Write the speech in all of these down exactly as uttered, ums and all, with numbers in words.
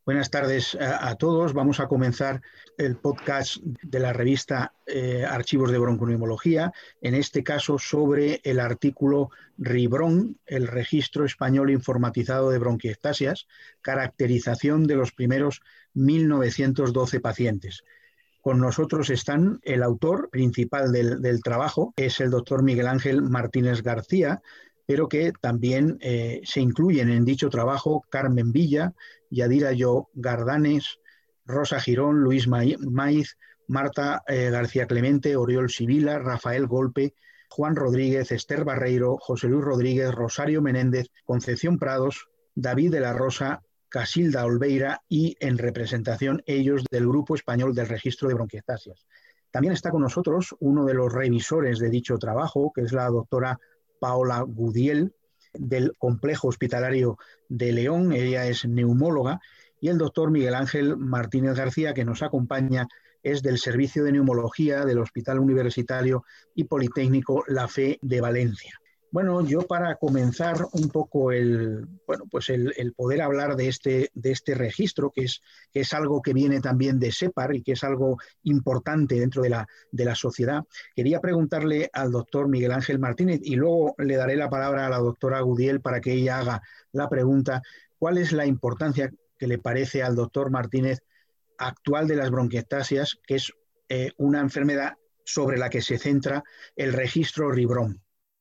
Buenas tardes a, a todos. Vamos a comenzar el podcast de la revista eh, Archivos de Bronconeumología, en este caso sobre el artículo RIBRON, el Registro Español Informatizado de Bronquiectasias, caracterización de los primeros mil novecientos doce pacientes. Con nosotros están el autor principal del, del trabajo, es el doctor Miguel Ángel Martínez García, pero que también eh, se incluyen en dicho trabajo Carmen Villa, Yadira Yo Gardanes, Rosa Girón, Luis Maiz, Marta eh, García Clemente, Oriol Sibila, Rafael Golpe, Juan Rodríguez, Esther Barreiro, José Luis Rodríguez, Rosario Menéndez, Concepción Prados, David de la Rosa, Casilda Olveira y en representación ellos del Grupo Español del Registro de Bronquiectasias. También está con nosotros uno de los revisores de dicho trabajo, que es la doctora Paola Gudiel, del Complejo Hospitalario de León. Ella es neumóloga, y el doctor Miguel Ángel Martínez García, que nos acompaña, es del Servicio de Neumología del Hospital Universitario y Politécnico La Fe de Valencia. Bueno, yo para comenzar un poco el, bueno, pues el, el poder hablar de este, de este registro, que es, que es algo que viene también de SEPAR y que es algo importante dentro de la, de la sociedad, quería preguntarle al doctor Miguel Ángel Martínez, y luego le daré la palabra a la doctora Gudiel para que ella haga la pregunta, ¿cuál es la importancia que le parece al doctor Martínez actual de las bronquiectasias, que es eh, una enfermedad sobre la que se centra el registro RIBRON?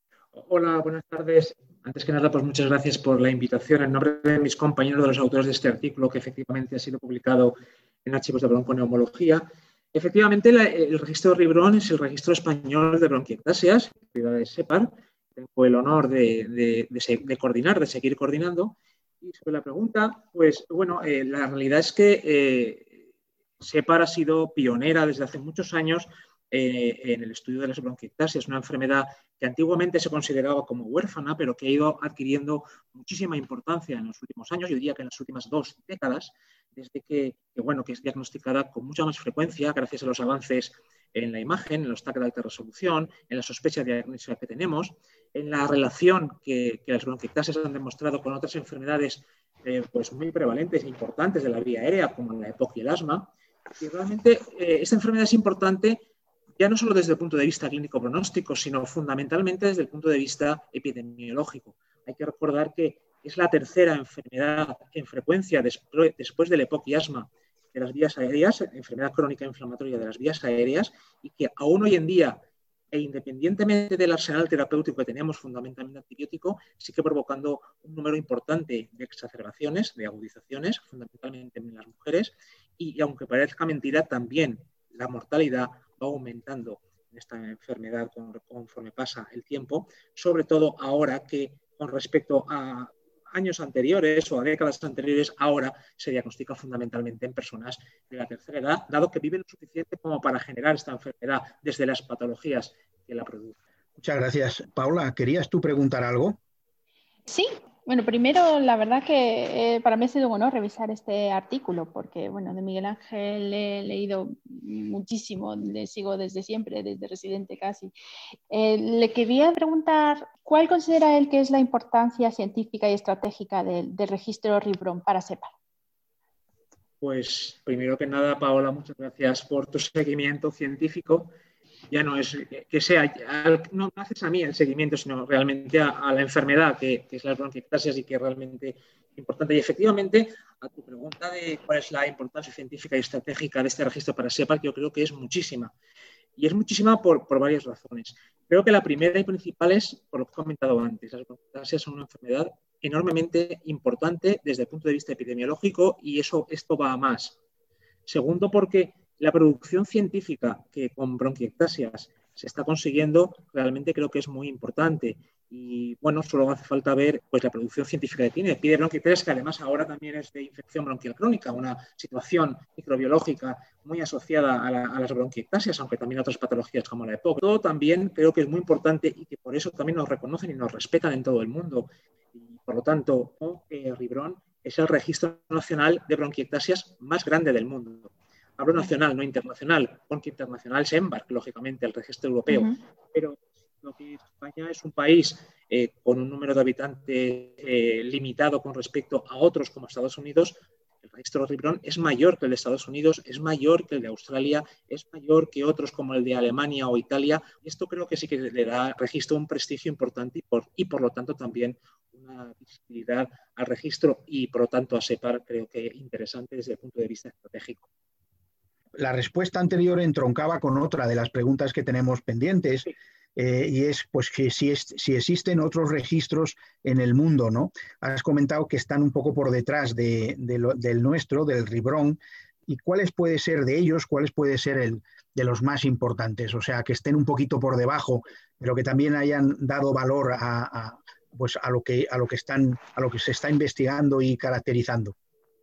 Hola, buenas tardes. Antes que nada, pues muchas gracias por la invitación en nombre de mis compañeros, de los autores de este artículo, que efectivamente ha sido publicado en Archivos de Bronconeumología. Efectivamente, la, el registro RIBRON es el registro español de bronquiectasias, de SEPAR. Tengo el honor de, de, de, de coordinar, de seguir coordinando. Y sobre la pregunta, pues bueno, eh, la realidad es que eh, SEPAR ha sido pionera desde hace muchos años Eh, en el estudio de las bronquiectasias, una enfermedad que antiguamente se consideraba como huérfana, pero que ha ido adquiriendo muchísima importancia en los últimos años, yo diría que en las últimas dos décadas, desde que, que, bueno, que es diagnosticada con mucha más frecuencia gracias a los avances en la imagen, en los T A C de alta resolución, en la sospecha diagnóstica que tenemos, en la relación que, que las bronquiectasias han demostrado con otras enfermedades eh, pues muy prevalentes e importantes de la vía aérea, como la EPOC y el asma. Y realmente eh, esta enfermedad es importante ya no solo desde el punto de vista clínico pronóstico, sino fundamentalmente desde el punto de vista epidemiológico. Hay que recordar que es la tercera enfermedad en frecuencia después, después del EPOC y asma de las vías aéreas, enfermedad crónica inflamatoria de las vías aéreas, y que aún hoy en día, e independientemente del arsenal terapéutico que teníamos, fundamentalmente antibiótico, sigue provocando un número importante de exacerbaciones, de agudizaciones, fundamentalmente en las mujeres, y, y aunque parezca mentira, también la mortalidad va aumentando en esta enfermedad conforme pasa el tiempo, sobre todo ahora que con respecto a años anteriores o a décadas anteriores, ahora se diagnostica fundamentalmente en personas de la tercera edad, dado que viven lo suficiente como para generar esta enfermedad desde las patologías que la producen. Muchas gracias. Paula, ¿querías tú preguntar algo? Sí. Bueno, primero, la verdad que eh, para mí ha sido un honor revisar este artículo, porque, bueno, de Miguel Ángel he leído muchísimo, le sigo desde siempre, desde residente casi. Eh, le quería preguntar, ¿cuál considera él que es la importancia científica y estratégica del, del registro RIBRON para SEPAR? Pues, primero que nada, Paola, muchas gracias por tu seguimiento científico. Ya no es que sea, no haces a mí el seguimiento, sino realmente a, a la enfermedad que, que es la bronquiectasias y que es realmente importante. Y efectivamente, a tu pregunta de cuál es la importancia científica y estratégica de este registro para SEPAR, yo creo que es muchísima. Y es muchísima por, por varias razones. Creo que la primera y principal es, por lo que he comentado antes, las bronquiectasias son una enfermedad enormemente importante desde el punto de vista epidemiológico, y eso, esto va a más. Segundo, porque la producción científica que con bronquiectasias se está consiguiendo realmente creo que es muy importante. Y bueno, solo hace falta ver pues, la producción científica que tiene. Pide bronquiectasias, que además ahora también es de infección bronquial crónica, una situación microbiológica muy asociada a, la, a las bronquiectasias, aunque también a otras patologías como la EPOC. Todo también creo que es muy importante y que por eso también nos reconocen y nos respetan en todo el mundo. Y por lo tanto, eh, RIBRON es el registro nacional de bronquiectasias más grande del mundo. Hablo nacional, no internacional, porque internacional es EMBARC, lógicamente, el registro europeo. Uh-huh. Pero lo que España es un país eh, con un número de habitantes eh, limitado con respecto a otros como Estados Unidos, el registro Ribron es mayor que el de Estados Unidos, es mayor que el de Australia, es mayor que otros como el de Alemania o Italia. Esto creo que sí que le da al registro un prestigio importante y por, y por lo tanto también una visibilidad al registro y por lo tanto a SEPAR creo que interesante desde el punto de vista estratégico. La respuesta anterior entroncaba con otra de las preguntas que tenemos pendientes. Sí. Eh, y es pues que si, es, si existen otros registros en el mundo, ¿no? Has comentado que están un poco por detrás de, de lo, del nuestro, del Ribron, y cuáles puede ser de ellos, cuáles puede ser el de los más importantes, o sea, que estén un poquito por debajo, pero que también hayan dado valor a, a, pues a, lo, que, a, lo, que están, a lo que se está investigando y caracterizando.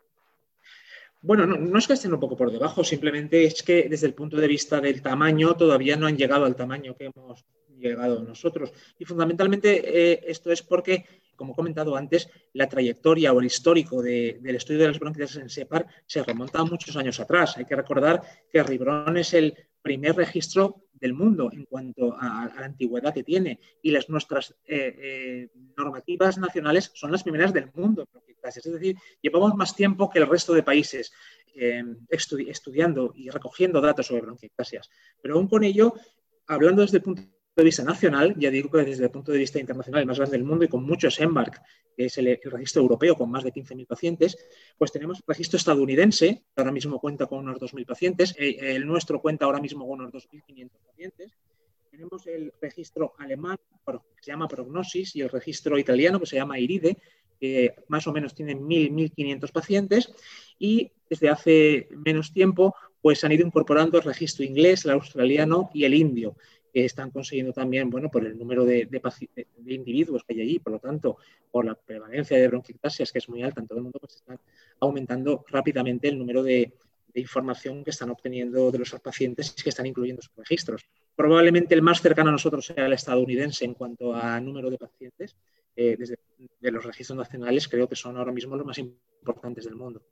Bueno, no, no es que estén un poco por debajo, simplemente es que desde el punto de vista del tamaño todavía no han llegado al tamaño que hemos llegado nosotros. Y fundamentalmente eh, esto es porque, como he comentado antes, la trayectoria o el histórico de, del estudio de las bronquitis en SEPAR se remonta a muchos años atrás. Hay que recordar que el Ribron es el primer registro del mundo en cuanto a, a la antigüedad que tiene y las nuestras eh, eh, normativas nacionales son las primeras del mundo. Es decir, llevamos más tiempo que el resto de países eh, estudi estudiando y recogiendo datos sobre bronquiectasias. Pero aún con ello, hablando desde el punto de vista nacional, ya digo que desde el punto de vista internacional, el más grande del mundo y con muchos EMBARC, que es el, el registro europeo con más de quince mil pacientes, pues tenemos el registro estadounidense, que ahora mismo cuenta con unos dos mil pacientes, el, el nuestro cuenta ahora mismo con unos dos mil quinientos pacientes. Tenemos el registro alemán, que se llama Prognosis, y el registro italiano, que se llama IRIDE, que más o menos tienen mil, mil quinientos pacientes, y desde hace menos tiempo pues han ido incorporando el registro inglés, el australiano y el indio, que están consiguiendo también, bueno, por el número de, de, de individuos que hay allí, por lo tanto, por la prevalencia de bronquiectasias, que es muy alta en todo el mundo, pues están aumentando rápidamente el número de, de información que están obteniendo de los pacientes y que están incluyendo sus registros. Probablemente el más cercano a nosotros sea el estadounidense en cuanto a número de pacientes. Eh, desde de los registros nacionales creo que son ahora mismo los más importantes del mundo.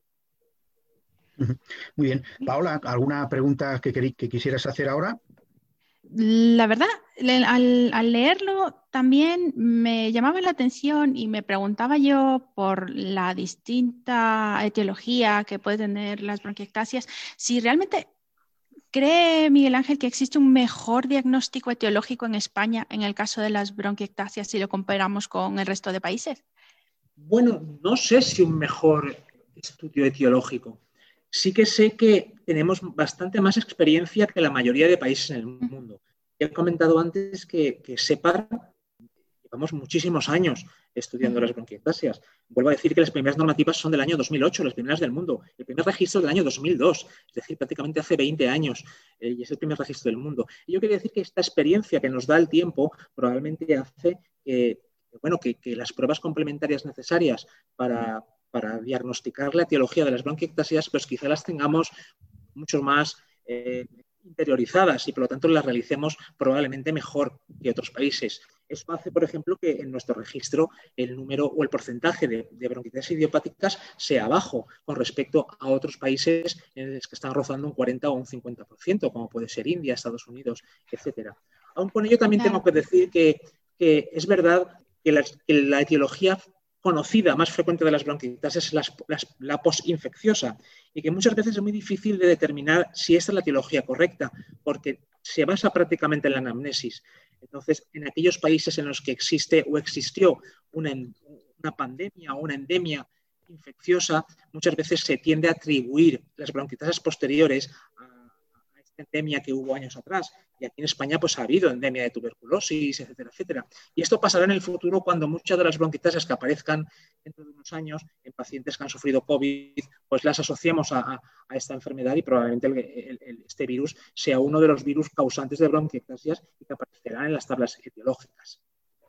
Muy bien. Paola, ¿alguna pregunta que, que quisieras hacer ahora? La verdad, al, al leerlo también me llamaba la atención y me preguntaba yo por la distinta etiología que pueden tener las bronquiectasias, si realmente ¿cree Miguel Ángel que existe un mejor diagnóstico etiológico en España en el caso de las bronquiectasias si lo comparamos con el resto de países? Bueno, no sé si un mejor estudio etiológico. Sí que sé que tenemos bastante más experiencia que la mayoría de países en el mundo. He comentado antes que, que SEPAR llevamos muchísimos años estudiando uh-huh. las bronquiectasias. Vuelvo a decir que las primeras normativas son del año dos mil ocho, las primeras del mundo. El primer registro del año dos mil dos, es decir, prácticamente hace veinte años, eh, y es el primer registro del mundo. Y yo quería decir que esta experiencia que nos da el tiempo probablemente hace que, bueno, que, que las pruebas complementarias necesarias para, para diagnosticar la etiología de las bronquiectasias, pues quizá las tengamos mucho más eh, interiorizadas y por lo tanto las realicemos probablemente mejor que otros países. Eso hace, por ejemplo, que en nuestro registro el número o el porcentaje de, de bronquiectasias idiopáticas sea bajo con respecto a otros países en los que están rozando un cuarenta o un cincuenta por ciento, como puede ser India, Estados Unidos, etcétera. Aún con ello también claro. tengo que decir que, que es verdad que la, que la etiología conocida más frecuente de las bronquiectasias es la, la, la posinfecciosa y que muchas veces es muy difícil de determinar si esta es la etiología correcta porque se basa prácticamente en la anamnesis. Entonces, en aquellos países en los que existe o existió una, una pandemia o una endemia infecciosa, muchas veces se tiende a atribuir las bronquiectasias posteriores a, a esta endemia que hubo años atrás. Y aquí en España pues ha habido endemia de tuberculosis, etcétera, etcétera. Y esto pasará en el futuro cuando muchas de las bronquiectasias que aparezcan dentro de unos años en pacientes que han sufrido COVID, pues las asociemos a, a, a esta enfermedad y probablemente el, el, el, este virus sea uno de los virus causantes de bronquiectasias y que aparecerán en las tablas etiológicas.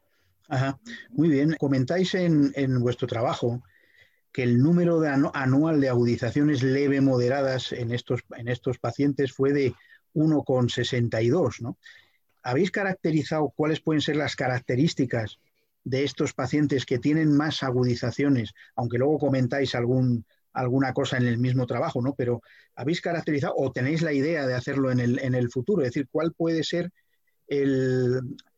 Ajá. Muy bien. Comentáis en, en vuestro trabajo que el número de anu anual de agudizaciones leve moderadas en estos, en estos pacientes fue de uno coma sesenta y dos, ¿no? ¿Habéis caracterizado cuáles pueden ser las características de estos pacientes que tienen más agudizaciones? Aunque luego comentáis algún, alguna cosa en el mismo trabajo, ¿no? Pero ¿habéis caracterizado o tenéis la idea de hacerlo en el, en el futuro? Es decir, ¿cuál puede ser el,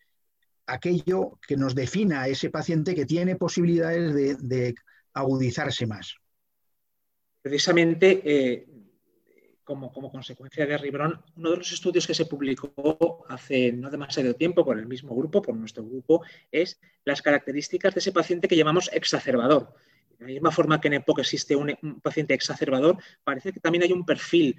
aquello que nos defina a ese paciente que tiene posibilidades de, de agudizarse más? precisamente eh, como, como consecuencia de Ribrón, uno de los estudios que se publicó hace no demasiado tiempo por el mismo grupo, por nuestro grupo, es las características de ese paciente que llamamos exacerbador. De la misma forma que en EPOC existe un, un paciente exacerbador, parece que también hay un perfil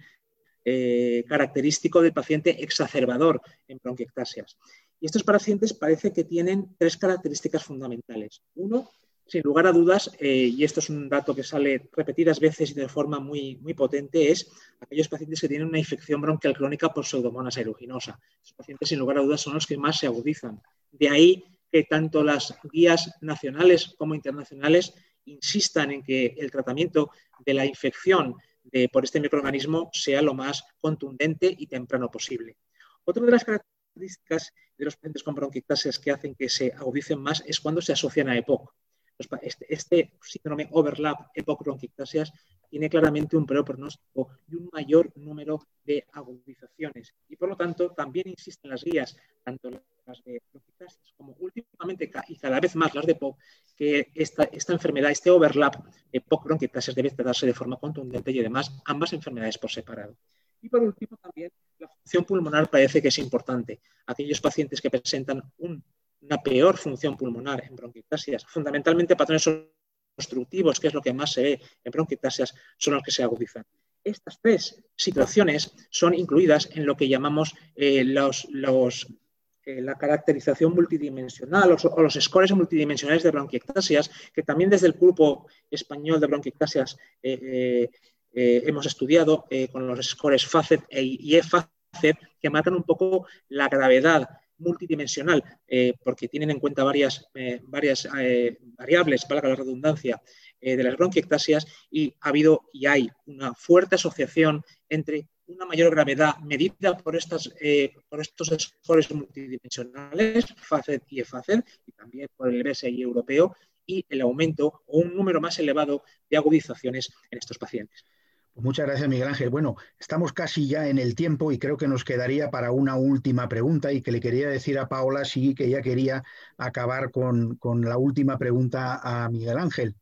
eh, característico del paciente exacerbador en bronquiectasias. Y estos pacientes parece que tienen tres características fundamentales. Uno, sin lugar a dudas, eh, y esto es un dato que sale repetidas veces y de forma muy, muy potente, es aquellos pacientes que tienen una infección bronquial crónica por Pseudomonas aeruginosa. Estos pacientes, sin lugar a dudas, son los que más se agudizan. De ahí que tanto las guías nacionales como internacionales insistan en que el tratamiento de la infección de, por este microorganismo sea lo más contundente y temprano posible. Otra de las características de los pacientes con bronquiectasias que hacen que se agudicen más es cuando se asocian a EPOC. Este, este síndrome overlap EPOC-bronquiectasias tiene claramente un peor pronóstico y un mayor número de agudizaciones. Y por lo tanto, también insisten las guías, tanto las de bronquiectasias como últimamente y cada vez más las de EPOC, que esta, esta enfermedad, este overlap EPOC-bronquiectasias debe tratarse de forma contundente y además ambas enfermedades por separado. Y por último, también la función pulmonar parece que es importante. Aquellos pacientes que presentan un una peor función pulmonar en bronquiectasias, fundamentalmente patrones obstructivos, que es lo que más se ve en bronquiectasias, son los que se agudizan. Estas tres situaciones son incluidas en lo que llamamos eh, los, los, eh, la caracterización multidimensional o, o los scores multidimensionales de bronquiectasias, que también desde el grupo español de bronquiectasias eh, eh, eh, hemos estudiado eh, con los scores FACET y EFACET, que marcan un poco la gravedad multidimensional, eh, porque tienen en cuenta varias, eh, varias eh, variables, valga la redundancia, eh, de las bronquiectasias, y ha habido y hay una fuerte asociación entre una mayor gravedad medida por, estas, eh, por estos scores multidimensionales, FACET y EFACET, y también por el B S I europeo, y el aumento o un número más elevado de agudizaciones en estos pacientes. Muchas gracias, Miguel Ángel. Bueno, estamos casi ya en el tiempo y creo que nos quedaría para una última pregunta y que le quería decir a Paola sí que ella quería acabar con, con la última pregunta a Miguel Ángel.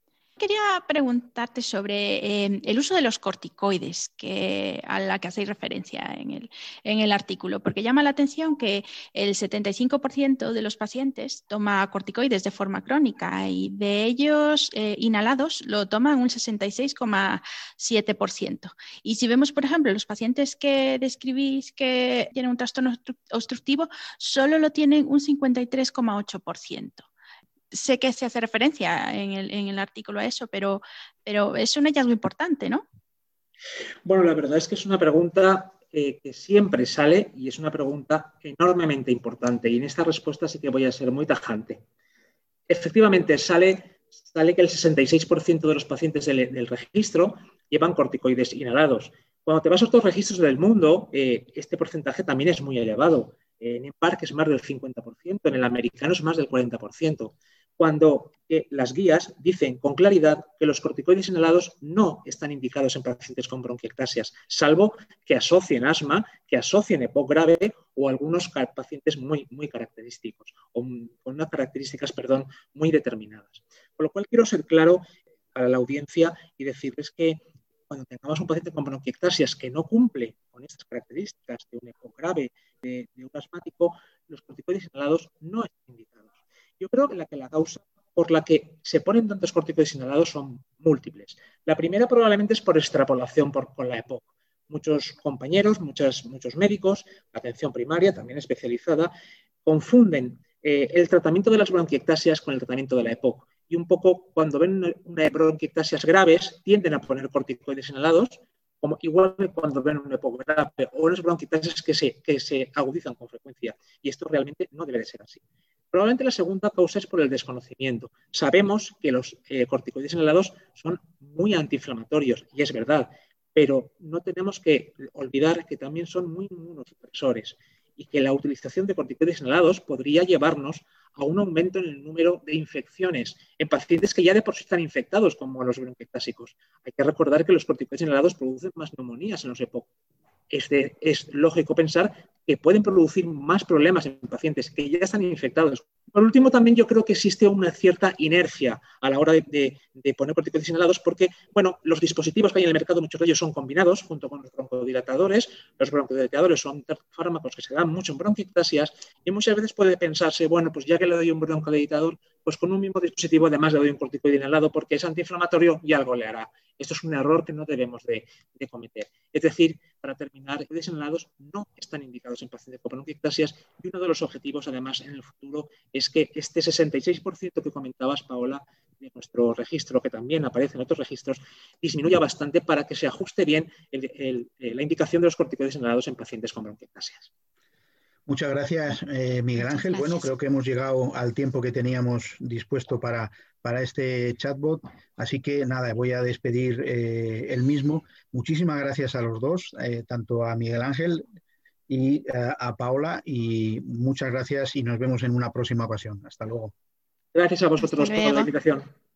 Quería preguntarte sobre eh, el uso de los corticoides que, a la que hacéis referencia en el, en el artículo, porque llama la atención que el setenta y cinco por ciento de los pacientes toma corticoides de forma crónica y de ellos eh, inhalados lo toman un sesenta y seis coma siete por ciento. Y si vemos, por ejemplo, los pacientes que describís que tienen un trastorno obstructivo, solo lo tienen un cincuenta y tres coma ocho por ciento. Sé que se hace referencia en el, en el artículo a eso, pero, pero es un hallazgo importante, ¿no? Bueno, la verdad es que es una pregunta eh, que siempre sale y es una pregunta enormemente importante. Y en esta respuesta sí que voy a ser muy tajante. Efectivamente, sale, sale que el sesenta y seis por ciento de los pacientes del, del registro llevan corticoides inhalados. Cuando te vas a otros registros del mundo, eh, este porcentaje también es muy elevado. En EMBARC es más del cincuenta por ciento, en el americano es más del cuarenta por ciento. Cuando eh, las guías dicen con claridad que los corticoides inhalados no están indicados en pacientes con bronquiectasias, salvo que asocien asma, que asocien EPOC grave o algunos pacientes muy, muy característicos, o con unas características, perdón, muy determinadas. Con lo cual quiero ser claro para la audiencia y decirles que cuando tengamos un paciente con bronquiectasias que no cumple con estas características de un EPOC grave, de, de un asmático, los corticoides inhalados no están indicados. Yo creo que la, que la causa por la que se ponen tantos corticoides inhalados son múltiples. La primera probablemente es por extrapolación por, con la EPOC. Muchos compañeros, muchas, muchos médicos, la atención primaria, también especializada, confunden eh, el tratamiento de las bronquiectasias con el tratamiento de la EPOC. Y un poco cuando ven una, una bronquiectasias graves, tienden a poner corticoides inhalados, como igual que cuando ven un EPOC grave o unas bronquiectasias que se, que se agudizan con frecuencia. Y esto realmente no debe de ser así. Probablemente la segunda causa es por el desconocimiento. Sabemos que los eh, corticoides inhalados son muy antiinflamatorios, y es verdad, pero no tenemos que olvidar que también son muy inmunosupresores y que la utilización de corticoides inhalados podría llevarnos a un aumento en el número de infecciones en pacientes que ya de por sí están infectados, como los bronquiectásicos. Hay que recordar que los corticoides inhalados producen más neumonías en los EPOC. Es, de, es lógico pensar que pueden producir más problemas en pacientes que ya están infectados Por último, también yo creo que existe una cierta inercia a la hora de, de, de poner corticoides inhalados porque, bueno, los dispositivos que hay en el mercado, muchos de ellos son combinados junto con los broncodilatadores. Los broncodilatadores son fármacos que se dan mucho en bronquiectasias y muchas veces puede pensarse, bueno, pues ya que le doy un broncodilatador, pues con un mismo dispositivo además le doy un corticoide inhalado porque es antiinflamatorio y algo le hará. Esto es un error que no debemos de, de cometer. Es decir, para terminar, los inhalados no están indicados en pacientes con bronquiectasias y uno de los objetivos, además, en el futuro es que este sesenta y seis por ciento que comentabas, Paola, de nuestro registro, que también aparece en otros registros, disminuya bastante para que se ajuste bien el, el, el, la indicación de los corticoides inhalados en pacientes con bronquiectasias. Muchas gracias, eh, Miguel Muchas Ángel. gracias. Bueno, creo que hemos llegado al tiempo que teníamos dispuesto para, para este chatbot, así que nada, voy a despedir eh, el mismo. Muchísimas gracias a los dos, eh, tanto a Miguel Ángel y eh, a Paola, y muchas gracias y nos vemos en una próxima ocasión. Hasta luego. Gracias a vosotros por la invitación.